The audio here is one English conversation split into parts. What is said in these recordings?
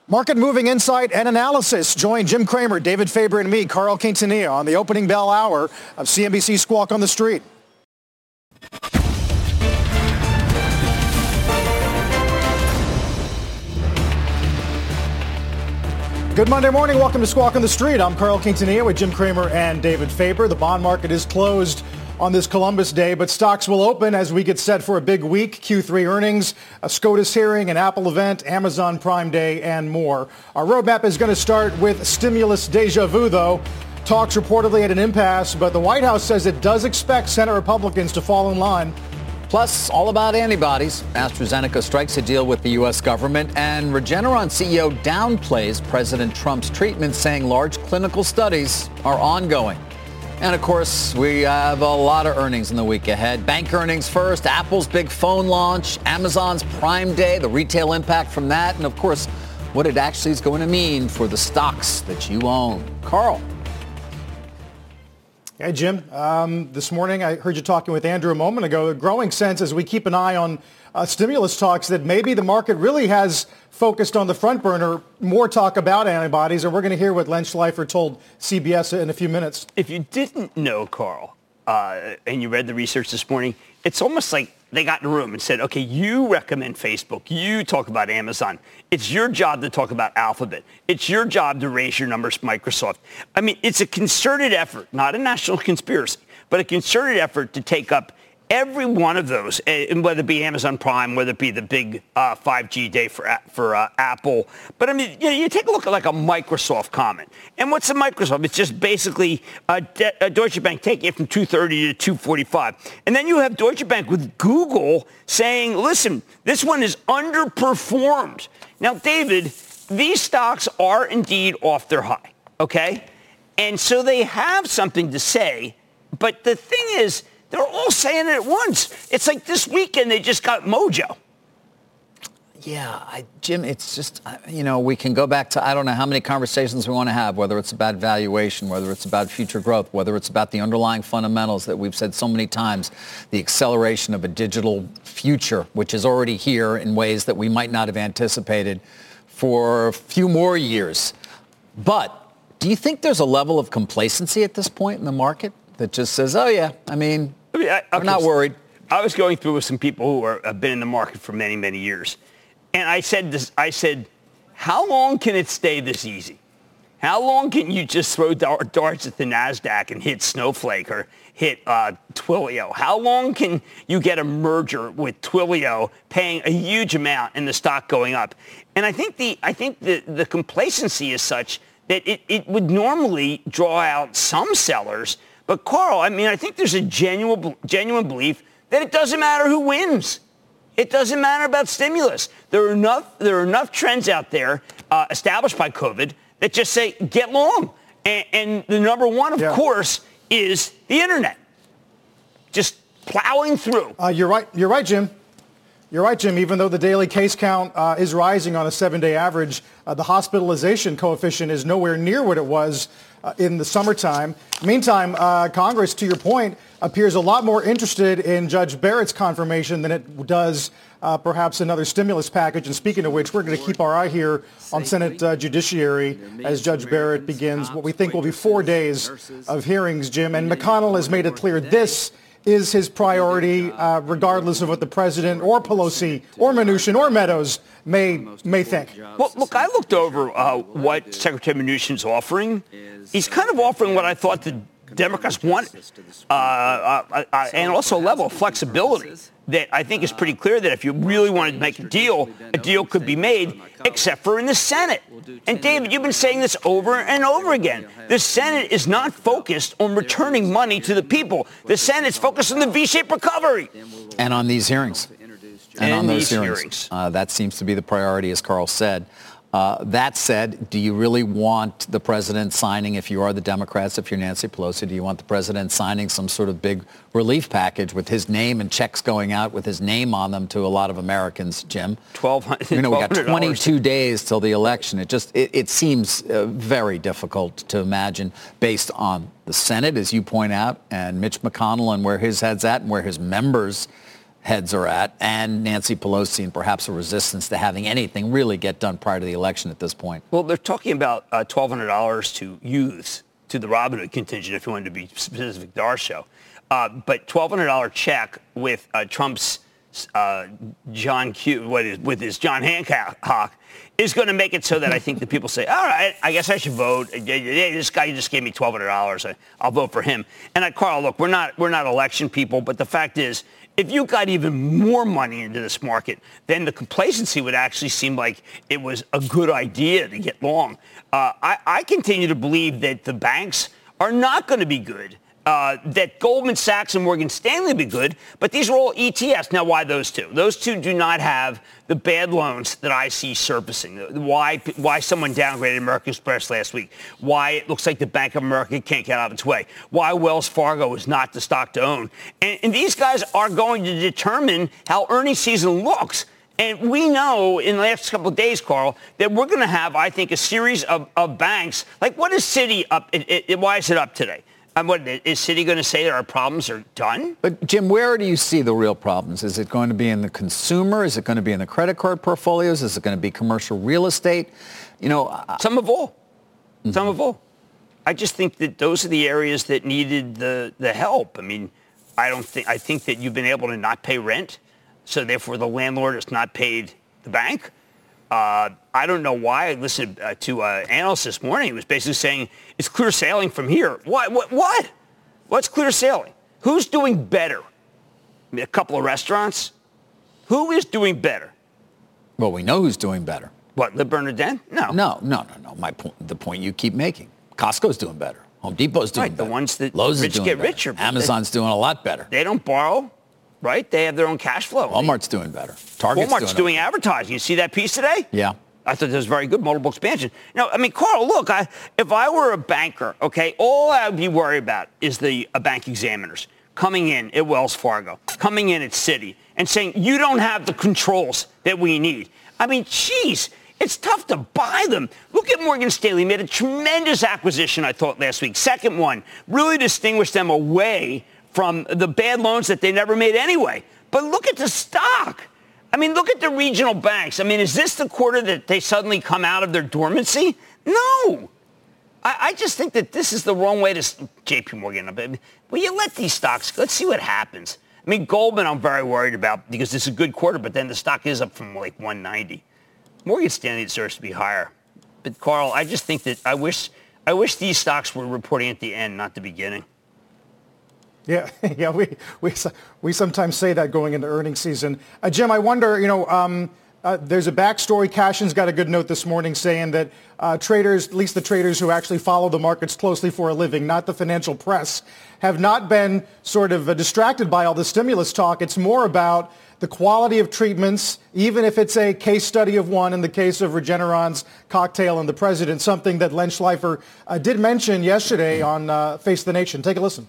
Market moving insight and analysis. Join Jim Cramer, David Faber, and me, Carl Quintanilla, on the opening bell hour of CNBC Squawk on the Street. Good Monday morning. Welcome to Squawk on the Street. I'm Carl Quintanilla with Jim Cramer and David Faber. The bond market is closed on this Columbus Day, but stocks will open as we get set for a big week. Q3 earnings, a SCOTUS hearing, an Apple event, Amazon Prime Day, and more. Our roadmap is going to start with stimulus deja vu, though. Talks reportedly at an impasse, but the White House says it does expect Senate Republicans to fall in line. Plus, all about antibodies. AstraZeneca strikes a deal with the U.S. government, and Regeneron CEO downplays President Trump's treatment, saying large clinical studies are ongoing. And, of course, we have a lot of earnings in the week ahead. Bank earnings first, Apple's big phone launch, Amazon's Prime Day, the retail impact from that, and, of course, what it actually is going to mean for the stocks that you own. Carl. Hey, Jim. This morning I heard you talking with Andrew a moment ago. A growing sense as we keep an eye on stimulus talks that maybe the market really has focused on the front burner, more talk about antibodies, and we're going to hear what Len Schleifer told CBS in a few minutes. If you didn't know, Carl, and you read the research this morning, it's almost like they got in a room and said, okay, you recommend Facebook. You talk about Amazon. It's your job to talk about Alphabet. It's your job to raise your numbers, Microsoft. I mean, it's a concerted effort, not a national conspiracy, but a concerted effort to take up every one of those, whether it be Amazon Prime, whether it be the big 5G day for Apple. But, I mean, you take a look at like a Microsoft comment. And what's a Microsoft? It's just basically a Deutsche Bank taking it from 230 to 245. And then you have Deutsche Bank with Google saying, listen, this one is underperformed. Now, David, these stocks are indeed off their high, okay? And so they have something to say. But the thing is, they're all saying it at once. It's like this weekend they just got mojo. Yeah, Jim, it's just, we can go back to, I don't know how many conversations we want to have, whether it's about valuation, whether it's about future growth, whether it's about the underlying fundamentals that we've said so many times, the acceleration of a digital future, which is already here in ways that we might not have anticipated for a few more years. But do you think there's a level of complacency at this point in the market that just says, oh, yeah, I'm not worried? I was going through with some people who have been in the market for many, many years. And I said, how long can it stay this easy? How long can you just throw darts at the NASDAQ and hit Snowflake or hit Twilio? How long can you get a merger with Twilio paying a huge amount and the stock going up? And I think the complacency is such that it would normally draw out some sellers. But, Carl, I think there's a genuine belief that it doesn't matter who wins. It doesn't matter about stimulus. There are enough trends out there established by COVID that just say get long. And the number one, of course, is the Internet. Just plowing through. You're right, Jim. You're right, Jim. Even though the daily case count is rising on a 7-day average, the hospitalization coefficient is nowhere near what it was in the summertime. Meantime, Congress, to your point, appears a lot more interested in Judge Barrett's confirmation than it does perhaps another stimulus package. And speaking of which, we're going to keep our eye here on Senate Judiciary as Judge Barrett begins what we think will be 4 days of hearings, Jim. And McConnell has made it clear this is his priority, regardless of what the president or Pelosi or Mnuchin or Meadows may think. Well, look, I looked over what Secretary Mnuchin's offering. He's kind of offering what I thought the Democrats wanted, and also a level of flexibility that I think is pretty clear that if you really wanted to make a deal could be made, except for in the Senate. And, David, you've been saying this over and over again. The Senate is not focused on returning money to the people. The Senate's focused on the V-shaped recovery. And on these hearings. And on those hearings. That seems to be the priority, as Carl said. That said, do you really want the president signing, if you are the Democrats, if you're Nancy Pelosi, do you want the president signing some sort of big relief package with his name and checks going out with his name on them to a lot of Americans, Jim? $1,200. We got 22 days till the election. It seems very difficult to imagine based on the Senate, as you point out, and Mitch McConnell and where his head's at and where his members' heads are at, and Nancy Pelosi, and perhaps a resistance to having anything really get done prior to the election at this point. Well, they're talking about $1,200 to youths, to the Robin Hood contingent, if you wanted to be specific to our show. But $1,200 check with Trump's with his John Hancock is going to make it so that I think the people say, all right, I guess I should vote. This guy just gave me $1,200. I'll vote for him. And Carl, look, we're not election people, but the fact is, if you got even more money into this market, then the complacency would actually seem like it was a good idea to get long. I continue to believe that the banks are not going to be good. That Goldman Sachs and Morgan Stanley would be good, but these are all ETFs. Now, why those two? Those two do not have the bad loans that I see surfacing. Why someone downgraded American Express last week? Why it looks like the Bank of America can't get out of its way? Why Wells Fargo is not the stock to own? And these guys are going to determine how earnings season looks. And we know in the next couple of days, Carl, that we're going to have, I think, a series of banks. Like, what is Citi up? Why is it up today? What, is Citi going to say that our problems are done? But, Jim, where do you see the real problems? Is it going to be in the consumer? Is it going to be in the credit card portfolios? Is it going to be commercial real estate? Some of all. Mm-hmm. Some of all. I just think that those are the areas that needed the help. I mean, I think that you've been able to not pay rent, so therefore the landlord has not paid the bank. I don't know why. I listened to an analyst this morning. He was basically saying it's clear sailing from here. What? What's clear sailing? Who's doing better? I mean, a couple of restaurants? Who is doing better? Well, we know who's doing better. What, Le Bernardin? No. No. The point you keep making. Costco's doing better. Home Depot's doing better. The ones that Lowe's rich is doing get better. richer. Amazon's doing a lot better. They don't borrow. Right? They have their own cash flow. Walmart's doing better. Target's doing advertising. You see that piece today? Yeah. I thought that was very good, multiple expansion. Now, I mean, Carl, look, if I were a banker, okay, all I would be worried about is the bank examiners coming in at Wells Fargo, coming in at Citi, and saying, you don't have the controls that we need. I mean, geez, it's tough to buy them. Look at Morgan Stanley. Made a tremendous acquisition, I thought, last week. Second one, really distinguished them away from the bad loans that they never made anyway. But look at the stock. I mean, look at the regional banks. I mean, is this the quarter that they suddenly come out of their dormancy? No. I just think that this is the wrong way to JP Morgan. Well, you let these stocks, let's see what happens. I mean, Goldman I'm very worried about because this is a good quarter, but then the stock is up from like 190. Morgan Stanley deserves to be higher. But, Carl, I just think that I wish these stocks were reporting at the end, not the beginning. Yeah, we sometimes say that going into earnings season. Jim, I wonder, there's a backstory. Cashin's got a good note this morning saying that traders, at least the traders who actually follow the markets closely for a living, not the financial press, have not been sort of distracted by all the stimulus talk. It's more about the quality of treatments, even if it's a case study of one in the case of Regeneron's cocktail and the president, something that Len Schleifer did mention yesterday on Face the Nation. Take a listen.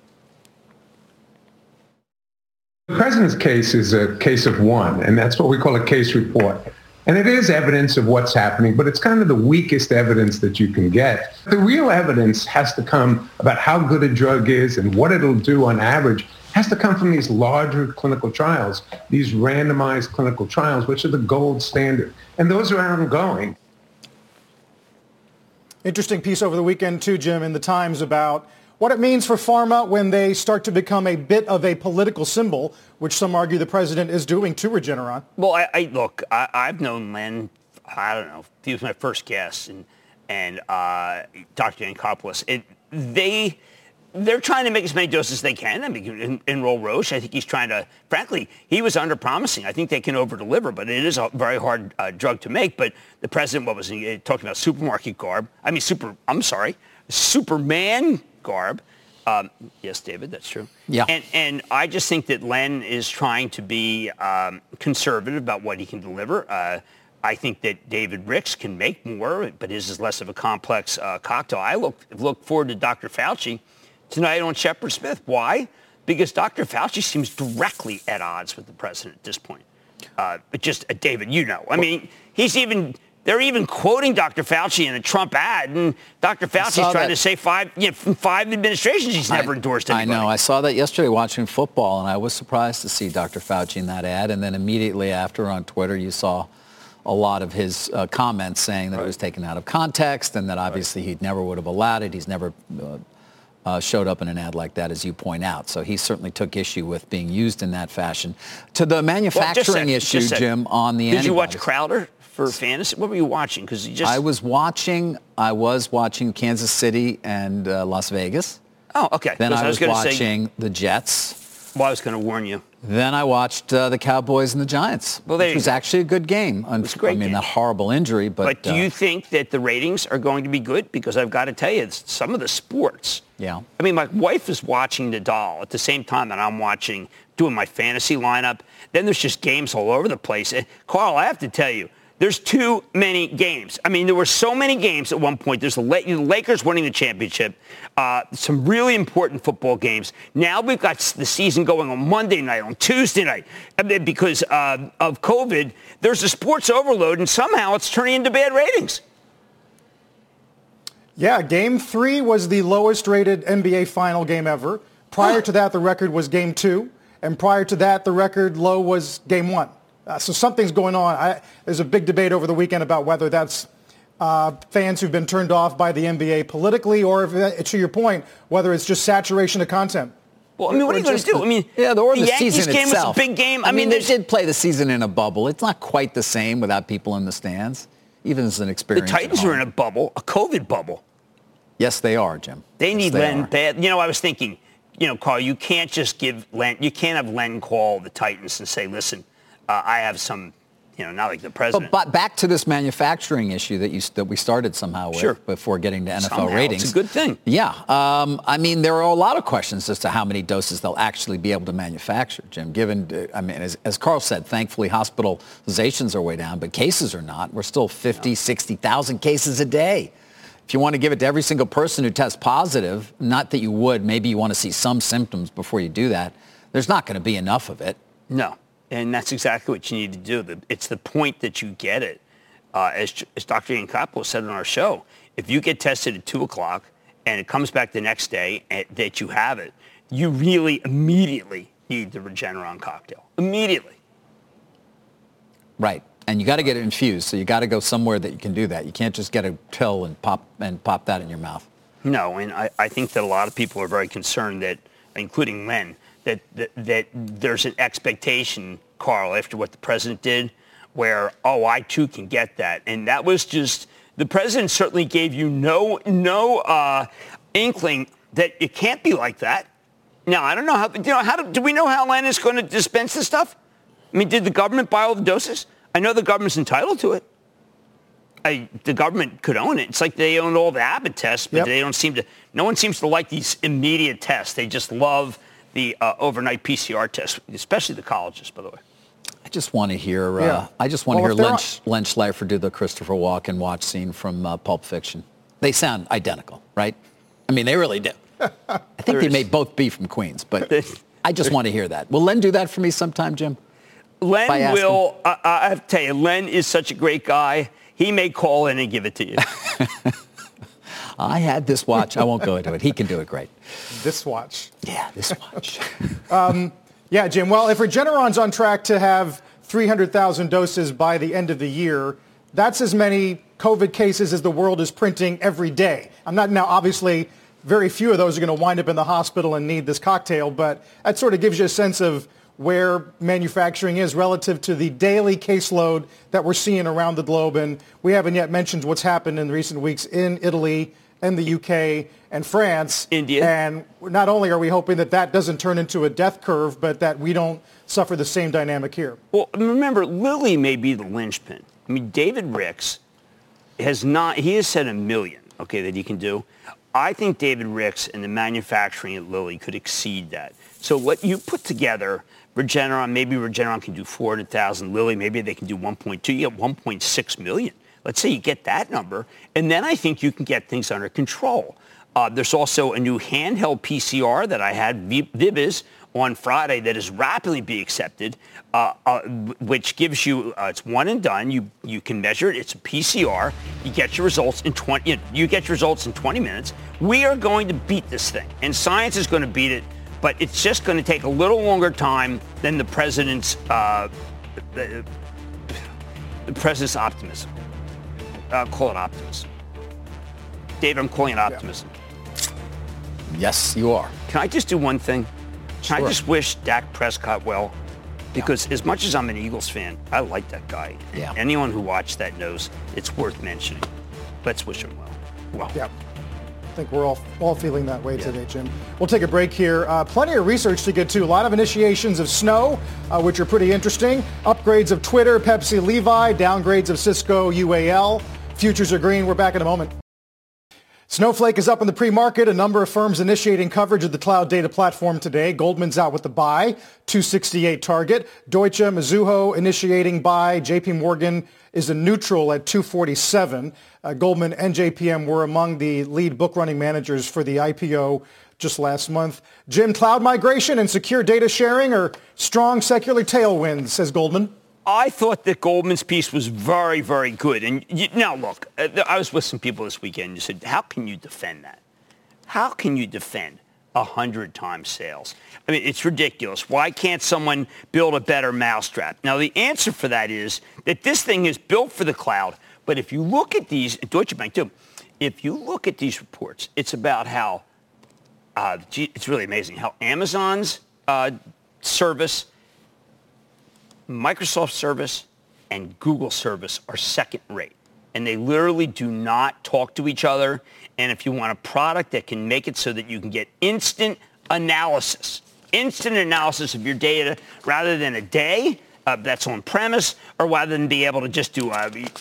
The president's case is a case of one, and that's what we call a case report. And it is evidence of what's happening, but it's kind of the weakest evidence that you can get. The real evidence has to come about how good a drug is and what it'll do on average has to come from these larger clinical trials, these randomized clinical trials, which are the gold standard. And those are ongoing. Interesting piece over the weekend, too, Jim, in the Times about what it means for pharma when they start to become a bit of a political symbol, which some argue the president is doing to Regeneron. Well, I've known Len, I don't know, he was my first guest, and Dr. Yancopoulos. They're trying to make as many doses as they can. I mean, enroll Roche. I think he's trying to, frankly, he was under-promising. I think they can over-deliver, but it is a very hard drug to make. But the president, what was he talking about? Supermarket garb. Superman garb. Yes, David, that's true. Yeah. And I just think that Len is trying to be conservative about what he can deliver. I think that David Ricks can make more, but his is less of a complex cocktail. I look forward to Dr. Fauci tonight on Shepard Smith. Why? Because Dr. Fauci seems directly at odds with the president at this point. But just, David, I mean, he's even They're even quoting Dr. Fauci in a Trump ad, and Dr. Fauci's trying to say from 5 administrations he's never endorsed anybody. I know. I saw that yesterday watching football, and I was surprised to see Dr. Fauci in that ad. And then immediately after on Twitter, you saw a lot of his comments saying that it was taken out of context and that obviously he never would have allowed it. He's never showed up in an ad like that, as you point out. So he certainly took issue with being used in that fashion. To the manufacturing issue, Jim, on the Did you watch Crowder for fantasy? What were you watching? Because I was watching Kansas City and Las Vegas. Oh, okay. Then I was watching the Jets. Well, I was going to warn you. Then I watched the Cowboys and the Giants, which was actually a good game. It was a great game. A horrible injury, but... But do you think that the ratings are going to be good? Because I've got to tell you, some of the sports... Yeah. I mean, my wife is watching Nadal at the same time that I'm doing my fantasy lineup. Then there's just games all over the place. And Carl, I have to tell you, there's too many games. I mean, there were so many games at one point. There's the Lakers winning the championship, some really important football games. Now we've got the season going on Monday night, on Tuesday night. I mean, because of COVID, there's a sports overload, and somehow it's turning into bad ratings. Yeah, Game 3 was the lowest rated NBA final game ever. Prior to that, the record was Game 2. And prior to that, the record low was Game 1. So something's going on. There's a big debate over the weekend about whether that's fans who've been turned off by the NBA politically, or, if, to your point, whether it's just saturation of content. Well, I mean, what are you going to do? I mean, the Yankees season game itself. was a big game. I mean, they did play the season in a bubble. It's not quite the same without people in the stands, even as an experience. The Titans are in a bubble, a COVID bubble. Yes, they are, Jim. They need Len bad. I was thinking, Carl, you can't just give Len. You can't have Len call the Titans and say, listen, I have some, not like the president. But back to this manufacturing issue that we started somehow with before getting to NFL ratings. It's a good thing. Yeah. I mean, there are a lot of questions as to how many doses they'll actually be able to manufacture, Jim, given, as Carl said, thankfully hospitalizations are way down, but cases are not. We're still 50, 60,000 cases a day. If you want to give it to every single person who tests positive, not that you would, maybe you want to see some symptoms before you do that, there's not going to be enough of it. No. And that's exactly what you need to do. It's the point that you get it. As Dr. Yancopoulos said on our show, if you get tested at 2 o'clock and it comes back the next day that you have it, you really immediately need the Regeneron cocktail. Immediately. Right. And you got to get it infused, so you got to go somewhere that you can do that. You can't just get a pill and pop that in your mouth. No, and I think that a lot of people are very concerned that, including Len, that there's an expectation, Carl, after what the president did, where, I too can get that. And that was just, the president certainly gave you no inkling that it can't be like that. Now, I don't know do we know how Len is going to dispense this stuff? I mean, did the government buy all the doses? I know the government's entitled to it. The government could own it. It's like they own all the Abbott tests, but no one seems to like these immediate tests. They just love the overnight PCR test, especially the colleges, by the way. I just want to hear Len Schleifer do the Christopher Walken watch scene from Pulp Fiction. They sound identical, right? I mean, they really do. I think they may both be from Queens, but I just want to hear that. Will Len do that for me sometime, Jim? Len will. I have to tell you, Len is such a great guy. He may call in and give it to you. I had this watch. I won't go into it. He can do it great. This watch. Yeah, this watch. Yeah, Jim. Well, if Regeneron's on track to have 300,000 doses by the end of the year, that's as many COVID cases as the world is printing every day. Now, obviously, very few of those are going to wind up in the hospital and need this cocktail, but that sort of gives you a sense of where manufacturing is relative to the daily caseload that we're seeing around the globe. And we haven't yet mentioned what's happened in recent weeks in Italy and the UK and France. India. And not only are we hoping that doesn't turn into a death curve, but that we don't suffer the same dynamic here. Well, remember, Lilly may be the linchpin. I mean, David Ricks has said 1 million, that he can do. I think David Ricks and the manufacturing at Lilly could exceed that. So what you put together, maybe Regeneron can do 400,000. Lilly, maybe they can do 1.2. You get 1.6 million. Let's say you get that number, and then I think you can get things under control. There's also a new handheld PCR that I had, Viviz, on Friday that is rapidly being accepted, which gives you it's one and done. You can measure it. It's a PCR. You get your results in 20. You get your results in 20 minutes. We are going to beat this thing, and science is going to beat it. But it's just going to take a little longer time than the president's optimism. Call it optimism. Dave, I'm calling it optimism. Yes, you are. Can I just do one thing? Can Sure. I just wish Dak Prescott well? Because as much as I'm an Eagles fan, I like that guy. Yeah. Anyone who watched that knows it's worth mentioning. Let's wish him well. Yeah. I think we're all feeling that way today, Jim. We'll take a break here. Plenty of research to get to. A lot of initiations of Snow, which are pretty interesting. Upgrades of Twitter, Pepsi, Levi. Downgrades of Cisco, UAL. Futures are green. We're back in a moment. Snowflake is up in the pre-market. A number of firms initiating coverage of the cloud data platform today. Goldman's out with the buy, 268 target. Deutsche, Mizuho initiating buy. JP Morgan is a neutral at 247. Goldman and JPM were among the lead book running managers for the IPO just last month. Jim, cloud migration and secure data sharing are strong secular tailwinds, says Goldman. I thought that Goldman's piece was very, very good. And now, look, I was with some people this weekend and you said, how can you defend that? How can you defend 100 times sales? I mean, it's ridiculous. Why can't someone build a better mousetrap? Now, the answer for that is that this thing is built for the cloud. But if you look at these, Deutsche Bank too, if you look at these reports, it's about how, it's really amazing how Amazon's service, Microsoft service, and Google service are second rate. And they literally do not talk to each other. And if you want a product that can make it so that you can get instant analysis of your data rather than a day that's on premise, or rather than be able to just do,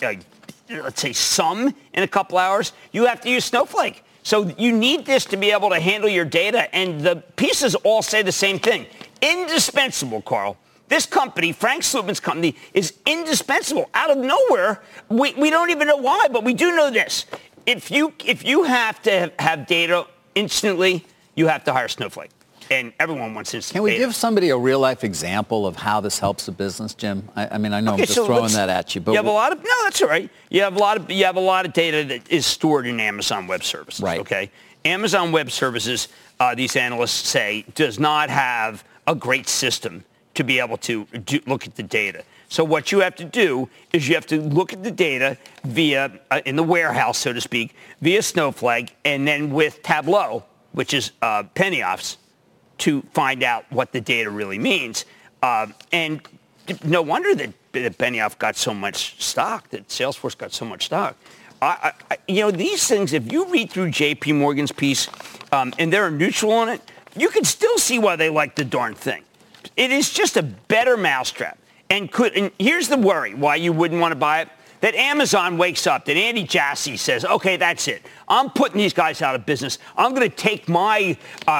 let's say, sum in a couple hours, you have to use Snowflake. So you need this to be able to handle your data. And the pieces all say the same thing. Indispensable, Carl. This company, Frank Slootman's company, is indispensable. Out of nowhere, we don't even know why, but we do know this. If you have to have data instantly, you have to hire Snowflake. And everyone wants instant Can we data. give somebody a real-life example of how this helps the business, Jim? I mean, I know I'm just throwing that at you. But you have a lot of, no, that's all right. You have a lot of data that is stored in Amazon Web Services. Right. Okay. Amazon Web Services, these analysts say, does not have a great system to be able to look at the data. So what you have to do is you have to look at the data via, in the warehouse, so to speak, via Snowflake, and then with Tableau, which is Benioff's, to find out what the data really means. And no wonder that Benioff got so much stock, that Salesforce got so much stock. These things, if you read through JP Morgan's piece and they're neutral on it, you can still see why they like the darn thing. It is just a better mousetrap. And here's the worry why you wouldn't want to buy it. That Amazon wakes up, that Andy Jassy says, okay, that's it. I'm putting these guys out of business. I'm going to take my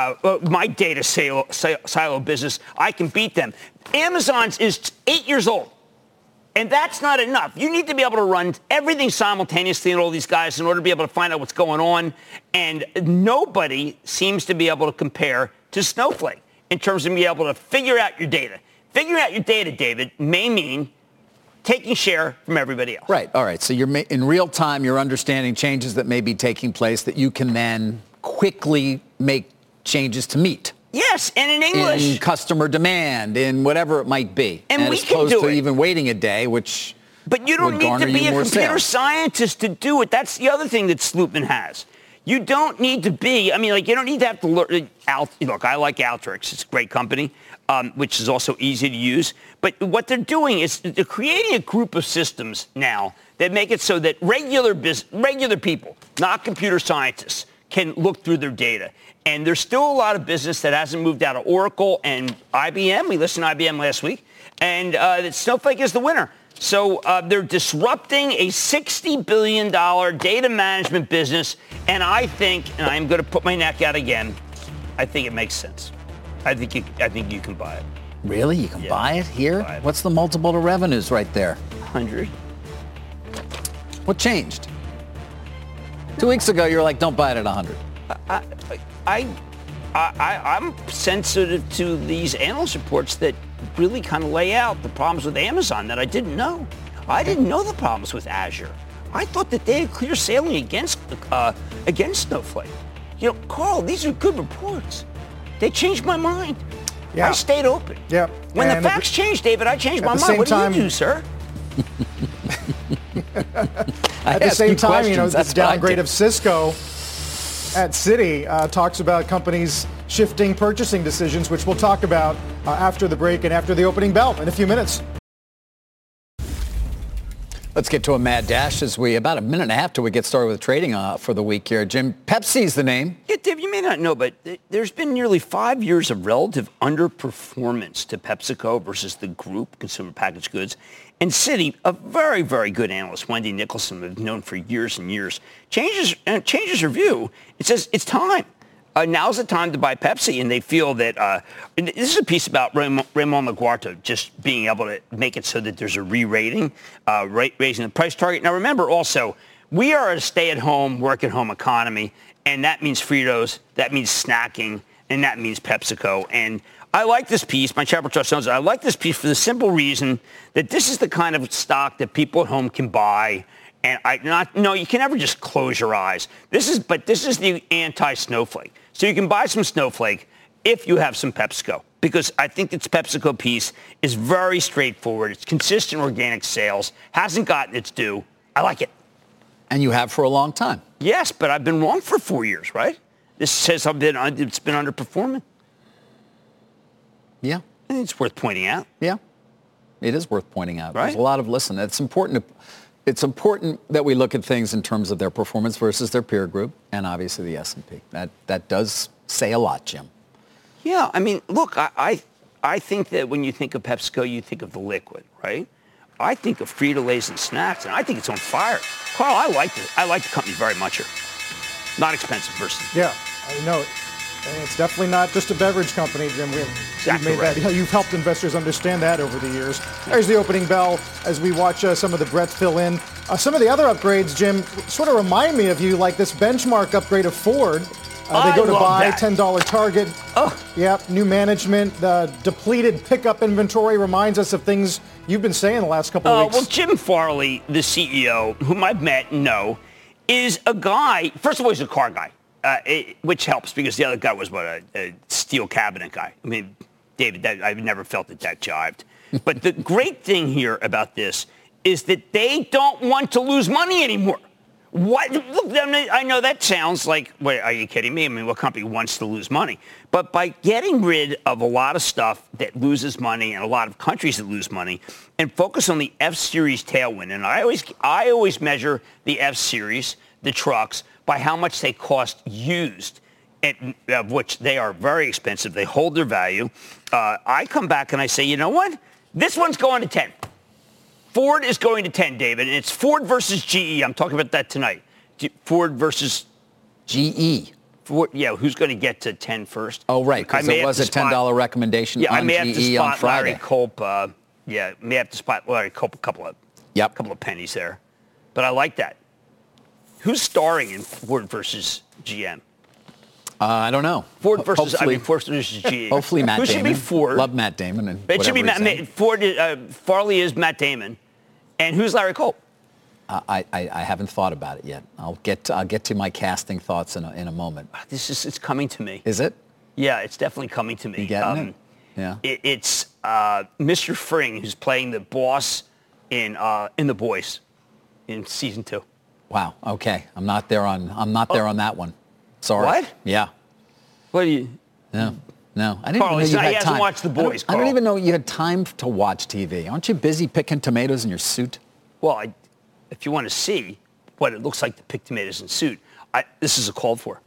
data silo business. I can beat them. Amazon's is 8 years old. And that's not enough. You need to be able to run everything simultaneously in all these guys in order to be able to find out what's going on. And nobody seems to be able to compare to Snowflake in terms of being able to figure out your data. Figuring out your data, David, may mean taking share from everybody else. Right. All right. So you're in real time, you're understanding changes that may be taking place that you can then quickly make changes to meet. Yes, and in English. In customer demand, in whatever it might be. And we as can opposed do to it. even waiting a day, which But you don't would need garner to be you a more computer sales. scientist to do it. That's the other thing that Slootman has. You don't need to be, you don't need to have to learn. Look, I like Alteryx. It's a great company, which is also easy to use. But what they're doing is they're creating a group of systems now that make it so that regular people, not computer scientists, can look through their data. And there's still a lot of business that hasn't moved out of Oracle and IBM. We listened to IBM last week. And that Snowflake is the winner. So they're disrupting a $60 billion data management business. And I think, and I'm going to put my neck out again, I think it makes sense. I think you can buy it. Really? You can buy it here? Buy it. What's the multiple to revenues right there? 100. What changed? 2 weeks ago, you were like, don't buy it at 100. I'm sensitive to these analyst reports that really kind of lay out the problems with Amazon that I didn't know. I didn't know the problems with Azure. I thought that they had clear sailing against Snowflake. You know, Carl, these are good reports. They changed my mind. Yeah. I stayed open. Yeah. When the facts change, David, I changed my mind. What do you do, sir? At the same time, you know, this downgrade of Cisco at Citi talks about companies shifting purchasing decisions, which we'll talk about after the break and after the opening bell in a few minutes. Let's get to a mad dash as we, about a minute and a half till we get started with trading for the week here. Jim, Pepsi's the name. Yeah, Dave, you may not know, but there's been nearly 5 years of relative underperformance to PepsiCo versus the group, consumer packaged goods. And Citi, a very, very good analyst, Wendy Nicholson, we've known for years and years, changes her view. It says it's time. Now's the time to buy Pepsi, and they feel that and this is a piece about Raymond LaGuardia just being able to make it so that there's a re-rating, raising the price target. Now, remember also, we are a stay-at-home, work-at-home economy, and that means Fritos, that means snacking, and that means PepsiCo. And I like this piece. My Chapel Trust knows I like this piece for the simple reason that this is the kind of stock that people at home can buy. And you can never just close your eyes. This is the anti-Snowflake. So you can buy some Snowflake if you have some PepsiCo, because I think its PepsiCo piece is very straightforward. It's consistent organic sales, hasn't gotten its due. I like it. And you have for a long time. Yes, but I've been wrong for 4 years, right? This says it's been underperforming. Yeah. I think it's worth pointing out. Yeah. It is worth pointing out. Right? There's a lot of, listen, it's important that we look at things in terms of their performance versus their peer group, and obviously the S&P. That does say a lot, Jim. Yeah, I mean, look, I think that when you think of PepsiCo, you think of the liquid, right? I think of Frito-Lays and snacks, and I think it's on fire. Carl, I like the company very much here. Not expensive versus. Yeah, I know. And it's definitely not just a beverage company, Jim. Exactly right. You've helped investors understand that over the years. There's the opening bell as we watch some of the breadth fill in. Some of the other upgrades, Jim, sort of remind me of you, like this benchmark upgrade of Ford. They go to buy, $10 target. Oh. Yep, new management. The depleted pickup inventory reminds us of things you've been saying the last couple of weeks. Well, Jim Farley, the CEO, whom I've met and know, is a guy, first of all, he's a car guy. Which helps because the other guy was a steel cabinet guy. I mean, David, I've never felt that jived. But the great thing here about this is that they don't want to lose money anymore. What? Look, I know that sounds like, wait, are you kidding me? I mean, what company wants to lose money? But by getting rid of a lot of stuff that loses money and a lot of countries that lose money and focus on the F-Series tailwind, and I always measure the F-Series, the trucks, by how much they cost used, of which they are very expensive. They hold their value. I come back and I say, you know what? This one's going to 10. Ford is going to 10, David, and it's Ford versus GE. I'm talking about that tonight. Ford versus GE. Ford, yeah, who's going to get to 10 first? Oh, right, because there was a $10 recommendation on GE on Friday. Larry Culp. May have to spot Larry Culp a couple of pennies there. But I like that. Who's starring in Ford versus GM? I don't know. Ford versus GE. Hopefully Matt Damon. Who should be Ford? Love Matt Damon. And it should be Ford. Farley is Matt Damon. And who's Larry Culp? I haven't thought about it yet. I'll get to my casting thoughts in a moment. It's coming to me. Is it? Yeah, it's definitely coming to me. You getting it? Yeah. It's Mr. Fring who's playing the boss in The Boys in season 2. Wow. Okay. I'm not there on that one. Sorry. What? Yeah. What do you? No. I didn't Carl, know you had time. He hasn't watched The Boys. I don't even know you had time to watch TV. Aren't you busy picking tomatoes in your suit? Well, if you want to see what it looks like to pick tomatoes in suit, this is a call for.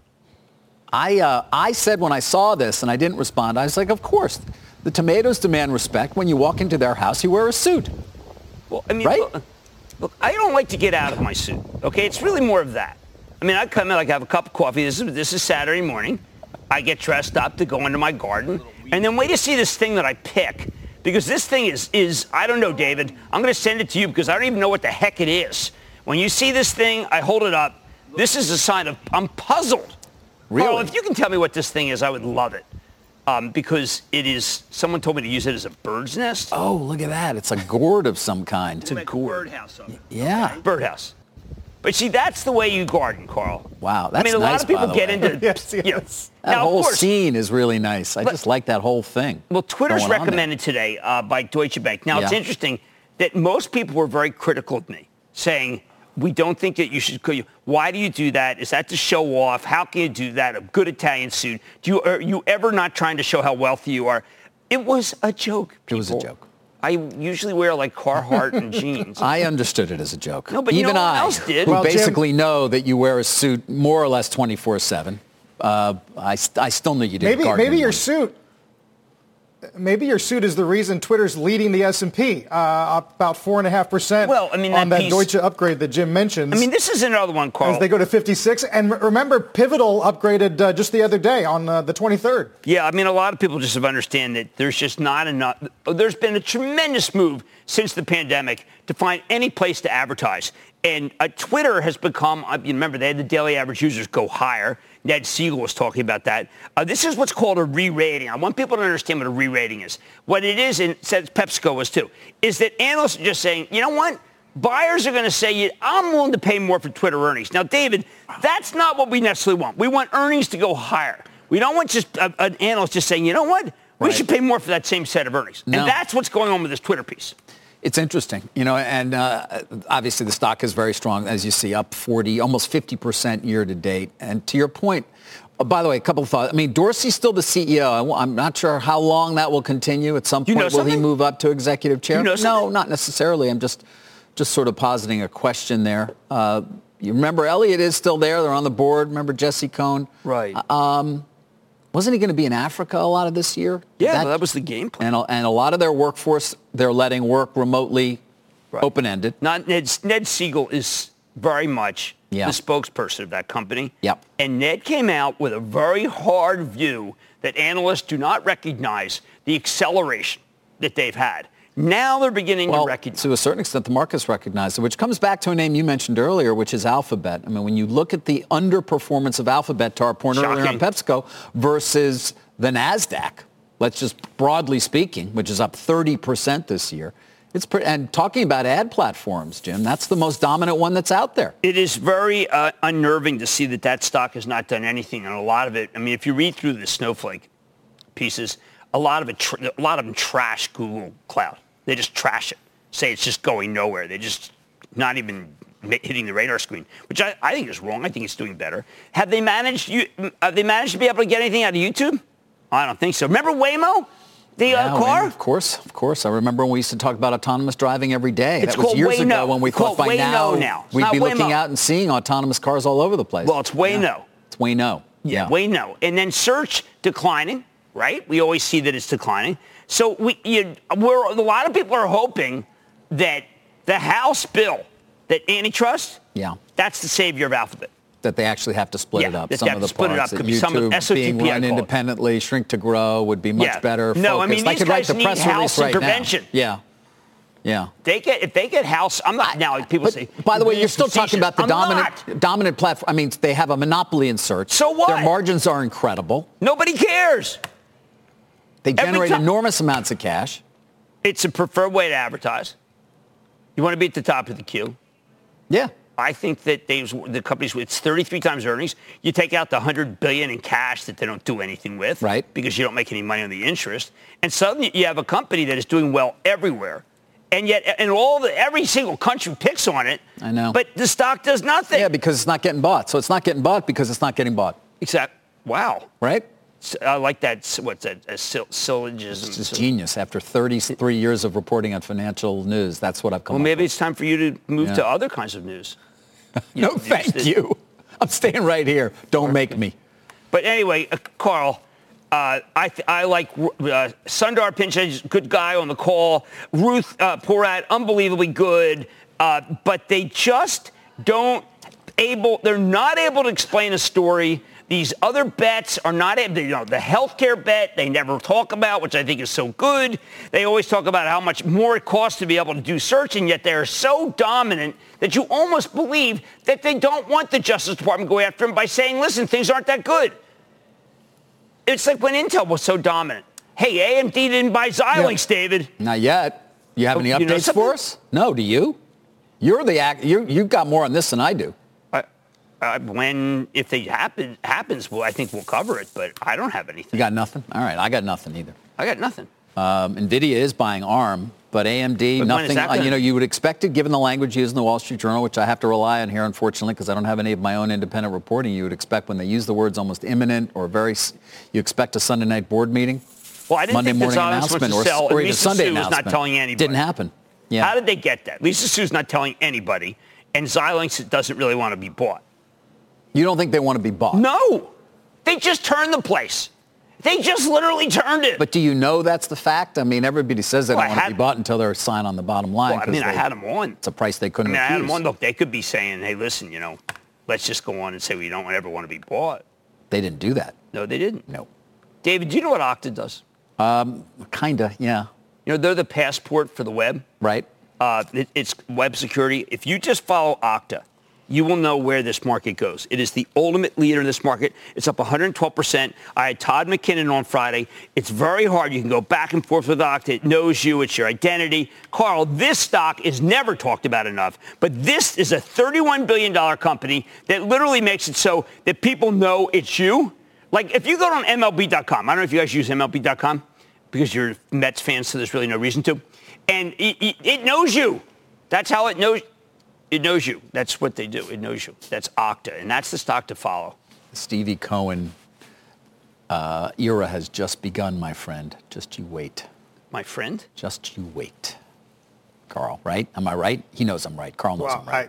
I said when I saw this and I didn't respond, I was like, of course. The tomatoes demand respect. When you walk into their house, you wear a suit. Well, I mean, right? Look, I don't like to get out of my suit, okay? It's really more of that. I mean, I come in, I have a cup of coffee. This is Saturday morning. I get dressed up to go into my garden. And then wait to see this thing that I pick. Because this thing is I don't know, David. I'm going to send it to you because I don't even know what the heck it is. When you see this thing, I hold it up. This is a sign of, I'm puzzled. Really? Carl, if you can tell me what this thing is, I would love it. Because it is, someone told me to use it as a bird's nest. Oh, look at that. It's a gourd of some kind. It's a gourd. Birdhouse. Yeah. Okay. Birdhouse. But see, that's the way you garden, Carl. Wow, that's nice. I mean, a lot of people get into yes. That now, whole of course, scene is really nice. I just like that whole thing. Well, Twitter's recommended today by Deutsche Bank. Now, it's interesting that most people were very critical of me, saying, we don't think that you should. Why do you do that? Is that to show off? How can you do that? A good Italian suit. Are you ever not trying to show how wealthy you are? It was a joke, people. It was a joke. I usually wear like Carhartt and jeans. I understood it as a joke. No, but even no one I, else did. who basically know that you wear a suit more or less 24/7. I still knew you did. Maybe your suit is the reason Twitter's leading the S&P, up about 4.5%. Well, I mean, on that Deutsche upgrade that Jim mentions. I mean, this is another one, Carl. As they go to 56. And remember, Pivotal upgraded just the other day on the 23rd. Yeah, I mean, a lot of people just have understand that there's just not enough. There's been a tremendous move since the pandemic to find any place to advertise. And Twitter has become, you remember, they had the daily average users go higher. Ned Siegel was talking about that. This is what's called a re-rating. I want people to understand what a re-rating is. What it is, and says PepsiCo was too, is that analysts are just saying, you know what? Buyers are going to say, I'm willing to pay more for Twitter earnings. Now, David, that's not what we necessarily want. We want earnings to go higher. We don't want just an analyst just saying, you know what? We should pay more for that same set of earnings. No. And that's what's going on with this Twitter piece. It's interesting, and obviously the stock is very strong, as you see, up 40, almost 50% year to date. And to your point, by the way, a couple of thoughts. I mean, Dorsey's still the CEO. I'm not sure how long that will continue. At some point, will he move up to executive chair? No, not necessarily. I'm just sort of positing a question there. You remember Elliott is still there. They're on the board. Remember Jesse Cohn? Right. Wasn't he going to be in Africa a lot of this year? Yeah, that was the game plan. And a lot of their workforce, they're letting work remotely, open-ended. Ned Siegel is very much the spokesperson of that company. Yep. And Ned came out with a very hard view that analysts do not recognize the acceleration that they've had. Now they're beginning to recognize. To a certain extent, the market's recognized it, which comes back to a name you mentioned earlier, which is Alphabet. I mean, when you look at the underperformance of Alphabet, to our point earlier on PepsiCo, versus the NASDAQ, let's just broadly speaking, which is up 30% this year. And talking about ad platforms, Jim, that's the most dominant one that's out there. It is very unnerving to see that stock has not done anything. And a lot of it, I mean, if you read through the Snowflake pieces, a lot of them trash Google Cloud. They just trash it, say it's just going nowhere. They're just not even hitting the radar screen, which I think is wrong. I think it's doing better. Have they managed to be able to get anything out of YouTube? I don't think so. Remember Waymo, the car? Of course. I remember when we used to talk about autonomous driving every day. That was years ago when we thought by now we'd be looking out and seeing autonomous cars all over the place. Well, it's Waymo. Yeah. It's Waymo. Yeah, Waymo. And then search declining, right? We always see that it's declining. So a lot of people are hoping that the House bill, that antitrust, that's the savior of Alphabet. That they actually have to split it up. That some they of the split parts. it up. That YouTube SOTP, being run independently, shrink to grow would be much better. No, I mean, these guys need House intervention. Yeah. If they get House, I'm not now. People say. By the way, you're still talking about the dominant platform. I mean, they have a monopoly in search. So what? Their margins are incredible. Nobody cares. They generate enormous amounts of cash. It's a preferred way to advertise. You want to be at the top of the queue. Yeah. I think that the companies, it's 33 times earnings. You take out the $100 billion in cash that they don't do anything with, right? Because you don't make any money on the interest, and suddenly you have a company that is doing well everywhere, and yet every single country picks on it. I know, but the stock does nothing. Yeah, because it's not getting bought. So it's not getting bought because it's not getting bought. Wow. Right. I like that. What's that? A syllogism. It's just genius. After 33 years of reporting on financial news, that's what I've come up with. Well, maybe it's time for you to move to other kinds of news. No, thank you. I'm staying right here. Don't make me. But anyway, Carl, I like Sundar Pichai, good guy on the call. Ruth Porat, unbelievably good. But they just they're not able to explain a story. These other bets are not, the healthcare bet they never talk about, which I think is so good. They always talk about how much more it costs to be able to do search, and yet they're so dominant that you almost believe that they don't want the Justice Department to go after them by saying, listen, things aren't that good. It's like when Intel was so dominant. Hey, AMD didn't buy Xilinx, David. Not yet. You have any updates for us? No, do you? You've got more on this than I do. If it happens, well, I think we'll cover it, but I don't have anything. You got nothing? All right, I got nothing either. I got nothing. NVIDIA is buying ARM, but AMD, but nothing. You would expect it, given the language used in the Wall Street Journal, which I have to rely on here, unfortunately, because I don't have any of my own independent reporting. You would expect when they use the words almost imminent or you expect a Sunday night board meeting. Well, I didn't Monday think morning that Xilinx announcement was to sell. or even Lisa Sunday Su announcement. was not telling anybody. Didn't happen. Yeah. How did they get that? Lisa Su's not telling anybody, and Xilinx doesn't really want to be bought. You don't think they want to be bought? No. They just turned the place. They just literally turned it. But do you know that's the fact? I mean, everybody says they don't want to be bought until they're signed on the bottom line. Well, I had them on. It's a price they couldn't refuse. I had them on. Look, they could be saying, hey, listen, let's just go on and say we don't ever want to be bought. They didn't do that. No, they didn't. No. David, do you know what Okta does? Kinda, yeah. They're the passport for the web. Right. It's web security. If you just follow Okta, you will know where this market goes. It is the ultimate leader in this market. It's up 112%. I had Todd McKinnon on Friday. It's very hard. You can go back and forth with Okta. It knows you. It's your identity. Carl, this stock is never talked about enough, but this is a $31 billion company that literally makes it so that people know it's you. Like, if you go on MLB.com, I don't know if you guys use MLB.com because you're Mets fans, so there's really no reason to, and it knows you. That's how it knows. It knows you. That's what they do. It knows you. That's Okta, and that's the stock to follow. Stevie Cohen era has just begun, my friend. Just you wait. My friend? Just you wait. Carl, right? Am I right? He knows I'm right. Carl knows I'm right.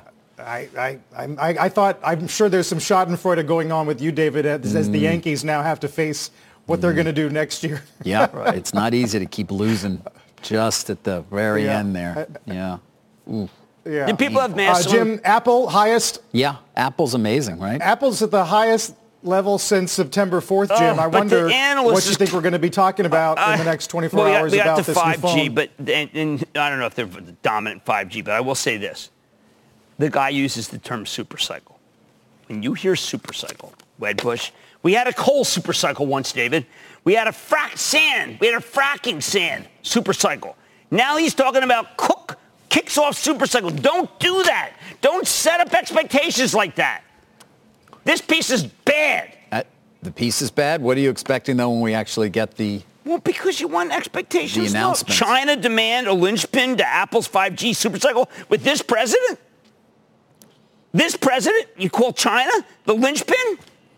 I'm sure there's some schadenfreude going on with you, David, as the Yankees now have to face what they're going to do next year. Yeah, right. It's not easy to keep losing just at the very end there. Yeah. Ooh. Yeah. Do people have masks? Jim, Apple highest? Yeah, Apple's amazing, right? Apple's at the highest level since September 4th, Jim. I wonder what you think we're going to be talking about in the next 24 hours about this 5G, new phone. but and I don't know if they're the dominant 5G, but I will say this. The guy uses the term supercycle. When you hear supercycle, Wedbush, we had a coal supercycle once, David. We had a fracking sand supercycle. Now he's talking about kicks off supercycle. Don't do that. Don't set up expectations like that. This piece is bad. The piece is bad? What are you expecting, though, when we actually get the... Well, because you want expectations. The announcement. China demand a linchpin to Apple's 5G supercycle with this president? This president, you call China the linchpin?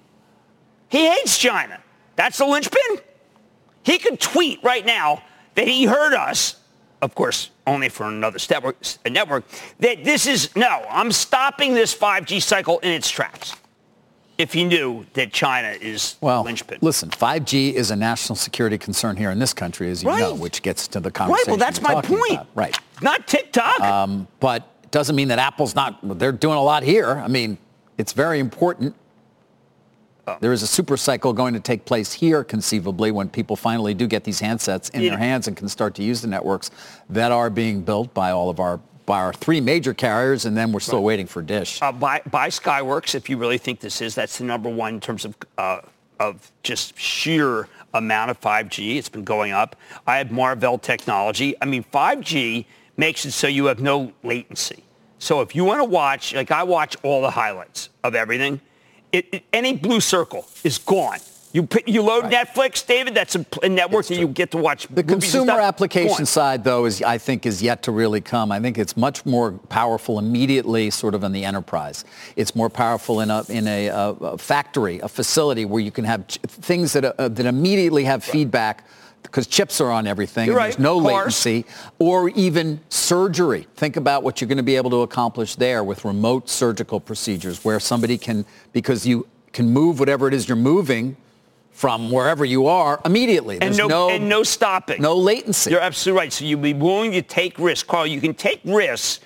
He hates China. That's the linchpin? He could tweet right now that he heard us, of course, only for another network, that this is, I'm stopping this 5G cycle in its tracks. If he knew that China is linchpin. Listen, 5G is a national security concern here in this country, as you know, which gets to the conversation. Right, well, that's my point. About. Right. Not TikTok. But it doesn't mean that Apple's not, they're doing a lot here. I mean, it's very important. There is a super cycle going to take place here, conceivably, when people finally do get these handsets in their hands and can start to use the networks that are being built by all of our three major carriers, and then we're still waiting for Dish. Buy Skyworks if you really think that's the number one in terms of just sheer amount of 5G. It's been going up. I have Marvell Technology. I mean, 5G makes it so you have no latency. So if you want to watch, like I watch all the highlights of everything, any blue circle is gone. You load Netflix, David, that's a network that you get to watch. The consumer application side, though, is yet to really come. I think it's much more powerful immediately sort of in the enterprise. It's more powerful in a factory, a facility where you can have things that immediately have feedback because chips are on everything. You're and there's no latency. Or even surgery. Think about what you're going to be able to accomplish there with remote surgical procedures where somebody can, because you can move whatever it is you're moving from wherever you are immediately. There's no stopping. No latency. You're absolutely right. So you'll be willing to take risks. Carl, you can take risks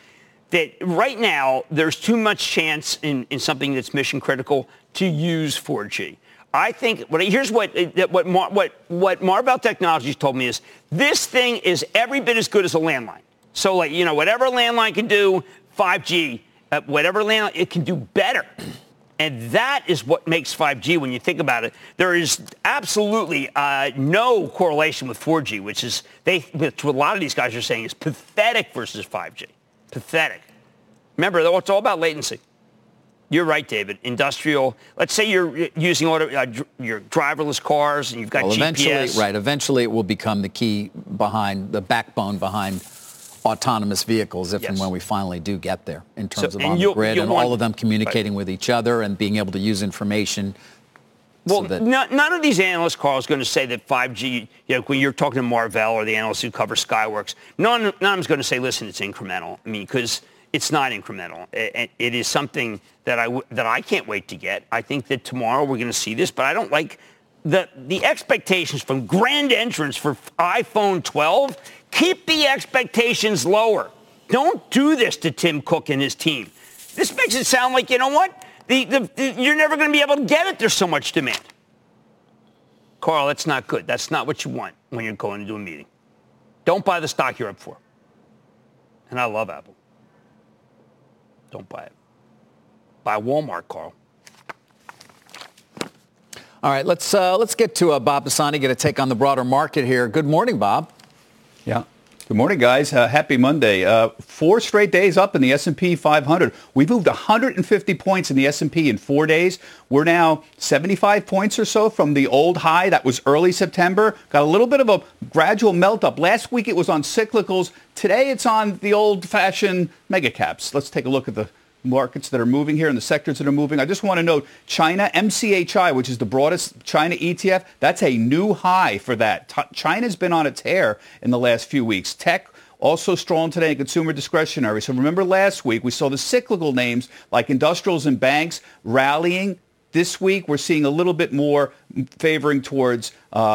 that right now there's too much chance in something that's mission critical to use 4G. I think here's what Marvell Technologies told me is this thing is every bit as good as a landline. So whatever a landline can do, 5G, whatever landline, it can do better. And that is what makes 5G, when you think about it. There is absolutely no correlation with 4G, which what a lot of these guys are saying is pathetic versus 5G. Pathetic. Remember, though, it's all about latency. You're right, David. Industrial. Let's say you're using your driverless cars and you've got GPS. Eventually it will become the backbone behind autonomous vehicles if and when we finally do get there in terms of on the grid and all of them communicating with each other and being able to use information. Well, none of these analysts, Carl, is going to say that 5G, when you're talking to Marvell or the analysts who cover Skyworks, none of them is going to say, listen, it's incremental. I mean, because it's not incremental. It is something that I can't wait to get. I think that tomorrow we're going to see this, but I don't like the expectations from grand entrants for iPhone 12. Keep the expectations lower. Don't do this to Tim Cook and his team. This makes it sound like, you know what? You're never going to be able to get it. There's so much demand. Carl, that's not good. That's not what you want when you're going to do a meeting. Don't buy the stock you're up for. And I love Apple. Don't buy it. Buy Walmart, Carl. All right, let's get to Bob Pisani, get a take on the broader market here. Good morning, Bob. Yeah. Good morning, guys. Happy Monday. 4 straight days up in the S&P 500. We've moved 150 points in the S&P in 4 days. We're now 75 points or so from the old high. That was early September. Got a little bit of a gradual melt up. Last week it was on cyclicals. Today it's on the old-fashioned mega caps. Let's take a look at the markets that are moving here and the sectors that are moving. I just want to note China, MCHI, which is the broadest China ETF, that's a new high for that. China's been on a tear in the last few weeks. Tech also strong today in consumer discretionary. So remember last week we saw the cyclical names like industrials and banks rallying. This week we're seeing a little bit more favoring towards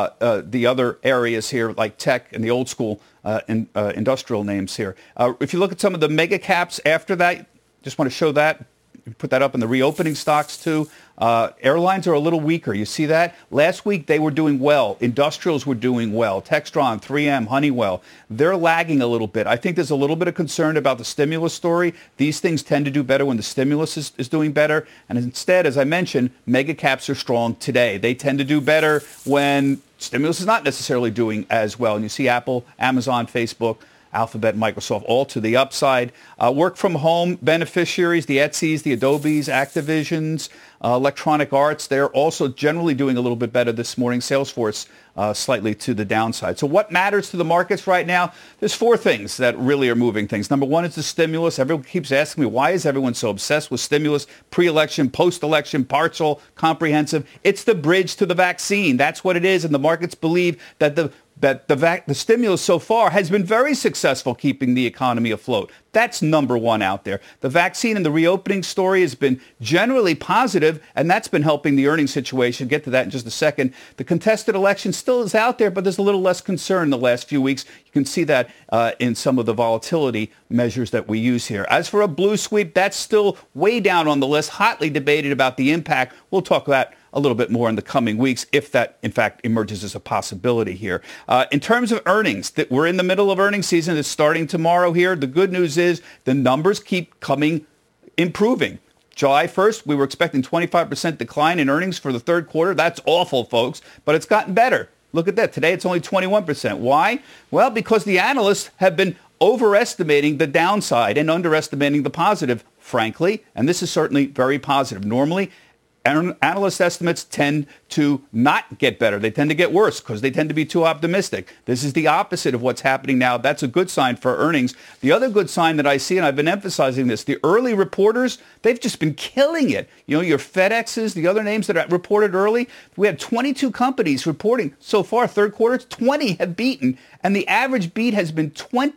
the other areas here like tech and the old school industrial names here. If you look at some of the mega caps after that, just want to show that. Put that up in the reopening stocks, too. Airlines are a little weaker. You see that? Last week, they were doing well. Industrials were doing well. Textron, 3M, Honeywell. They're lagging a little bit. I think there's a little bit of concern about the stimulus story. These things tend to do better when the stimulus is doing better. And instead, as I mentioned, mega caps are strong today. They tend to do better when stimulus is not necessarily doing as well. And you see Apple, Amazon, Facebook, Alphabet, Microsoft, all to the upside. Work from home beneficiaries, the Etsy's, the Adobe's, Activision's, Electronic Arts, they're also generally doing a little bit better this morning. Salesforce slightly to the downside. So what matters to the markets right now? There's 4 things that really are moving things. Number 1 is the stimulus. Everyone keeps asking me, why is everyone so obsessed with stimulus, pre-election, post-election, partial, comprehensive? It's the bridge to the vaccine. That's what it is. And the markets believe that the stimulus so far has been very successful keeping the economy afloat. That's number 1 out there. The vaccine and the reopening story has been generally positive, and that's been helping the earnings situation. Get to that in just a second. The contested election still is out there, but there's a little less concern in the last few weeks. You can see that in some of the volatility measures that we use here. As for a blue sweep, that's still way down on the list, hotly debated about the impact. We'll talk about a little bit more in the coming weeks if that, in fact, emerges as a possibility here. In terms of earnings, that we're in the middle of earnings season. It's starting tomorrow here. The good news is the numbers keep improving. July 1st, we were expecting 25% decline in earnings for the third quarter. That's awful, folks, but it's gotten better. Look at that. Today, it's only 21%. Why? Well, because the analysts have been overestimating the downside and underestimating the positive, frankly, and this is certainly very positive. Normally, analyst estimates tend to not get better. They tend to get worse because they tend to be too optimistic. This is the opposite of what's happening now. That's a good sign for earnings. The other good sign that I see, and I've been emphasizing this, the early reporters, they've just been killing it. You know, your FedExes, the other names that are reported early, we had 22 companies reporting so far, third quarter, 20 have beaten, and the average beat has been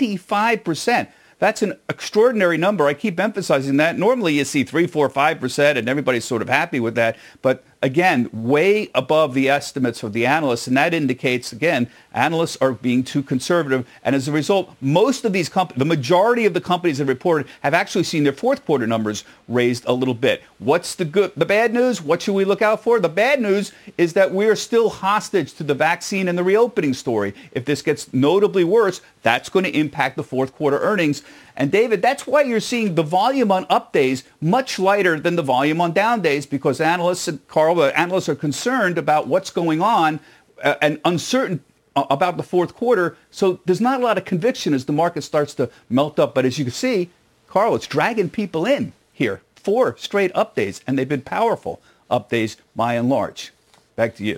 25%. That's an extraordinary number. I keep emphasizing that. Normally you see 3, 4, 5%, and everybody's sort of happy with that. But again, way above the estimates of the analysts. And that indicates, again, analysts are being too conservative. And as a result, most of these companies, the majority of the companies that reported have actually seen their fourth quarter numbers raised a little bit. What's the bad news? What should we look out for? The bad news is that we are still hostage to the vaccine and the reopening story. If this gets notably worse, that's going to impact the fourth quarter earnings. And David, that's why you're seeing the volume on up days much lighter than the volume on down days, because analysts, and Carl, the analysts are concerned about what's going on and uncertain about the fourth quarter. So there's not a lot of conviction as the market starts to melt up. But as you can see, Carl, it's dragging people in here. 4 straight up days, and they've been powerful up days by and large. Back to you.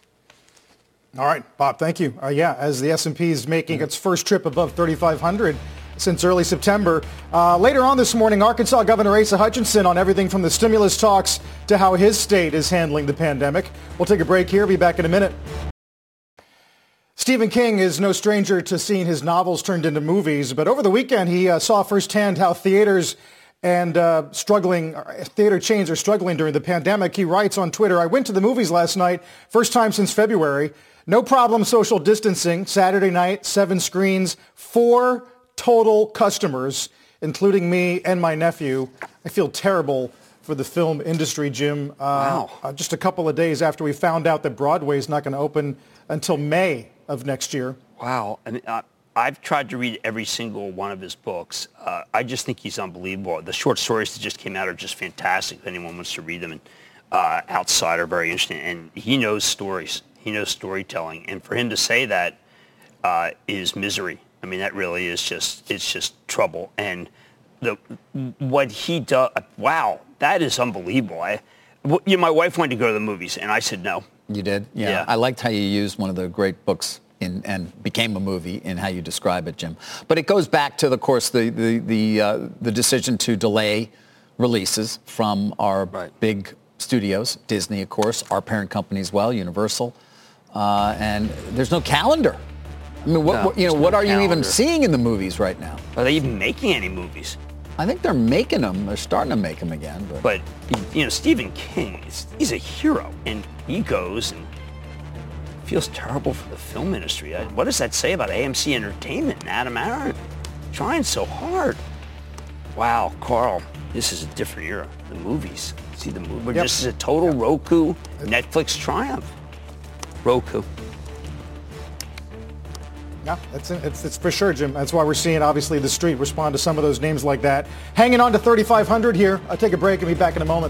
All right, Bob, thank you. As the S&P is making its first trip above 3,500 since early September. Later on this morning, Arkansas Governor Asa Hutchinson on everything from the stimulus talks to how his state is handling the pandemic. We'll take a break here. Be back in a minute. Stephen King is no stranger to seeing his novels turned into movies, but over the weekend he saw firsthand how theaters and theater chains are struggling during the pandemic. He writes on Twitter, "I went to the movies last night, first time since February. No problem social distancing. Saturday night, 7 screens, 4 total customers, including me and my nephew." I feel terrible for the film industry, Jim. Wow. Just a couple of days after we found out that Broadway is not going to open until May of next year. Wow. I mean, I've tried to read every single one of his books. I just think he's unbelievable. The short stories that just came out are just fantastic. If anyone wants to read them, and Outside are very interesting. And he knows stories. He knows storytelling. And for him to say that is misery. I mean, that really is it's just trouble. And what he does, wow, that is unbelievable. My wife wanted to go to the movies, and I said no. You did? Yeah. I liked how you used one of the great books and became a movie in how you describe it, Jim. But it goes back to, of course, the decision to delay releases from our big studios, Disney, of course, our parent company as well, Universal, and there's no calendar. I mean, what are you even seeing in the movies right now? Are they even making any movies? I think they're making them. They're starting to make them again. But Stephen King, he's a hero, and he goes and feels terrible for the film industry. What does that say about AMC Entertainment and Adam Aaron trying so hard? Wow, Carl, this is a different era. The movies. See the movie. This is a total Roku, Netflix triumph. Roku. Yeah, it's for sure, Jim. That's why we're seeing, obviously, the street respond to some of those names like that. Hanging on to 3,500 here. I'll take a break and be back in a moment.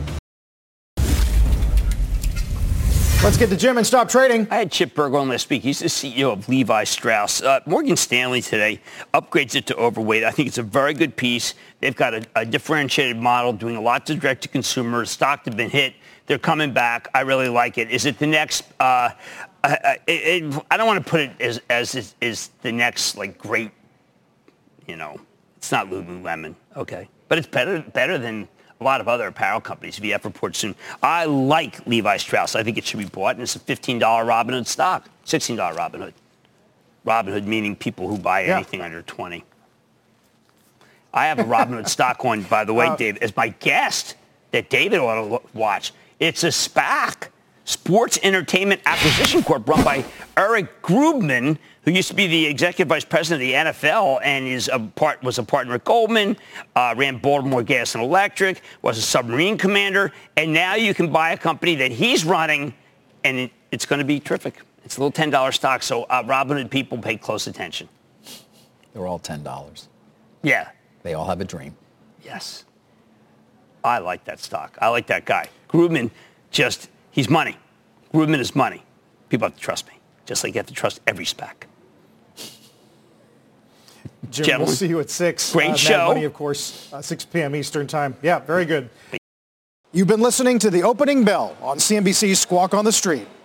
Let's get to Jim and stop trading. I had Chip Bergel on last week. He's the CEO of Levi Strauss. Morgan Stanley today upgrades it to overweight. I think it's a very good piece. They've got a differentiated model, doing a lot to direct-to-consumer. Stock has been hit. They're coming back. I really like it. Is it the next... I don't want to put it as the next, like, great, it's not Lululemon, okay? But it's better than a lot of other apparel companies. VF reports soon. I like Levi Strauss. I think it should be bought, and it's a $15 Robinhood stock, $16 Robinhood. Robinhood meaning people who buy anything under 20. I have a Robinhood stock one, by the way, Dave, as my guest that David ought to watch. It's a SPAC, Sports Entertainment Acquisition Corp, run by Eric Grubman, who used to be the executive vice president of the NFL and was a partner at Goldman, ran Baltimore Gas and Electric, was a submarine commander, and now you can buy a company that he's running, and it's going to be terrific. It's a little $10 stock, so Robinhood people pay close attention. They're all $10. Yeah. They all have a dream. Yes. I like that stock. I like that guy. Grubman he's money. Grubman is money. People have to trust me, just like you have to trust every SPAC. Jim, Gentlemen, we'll see you at 6. Great show. Mad Money, of course, 6 p.m. Eastern time. Yeah, very good. You've been listening to The Opening Bell on CNBC's Squawk on the Street.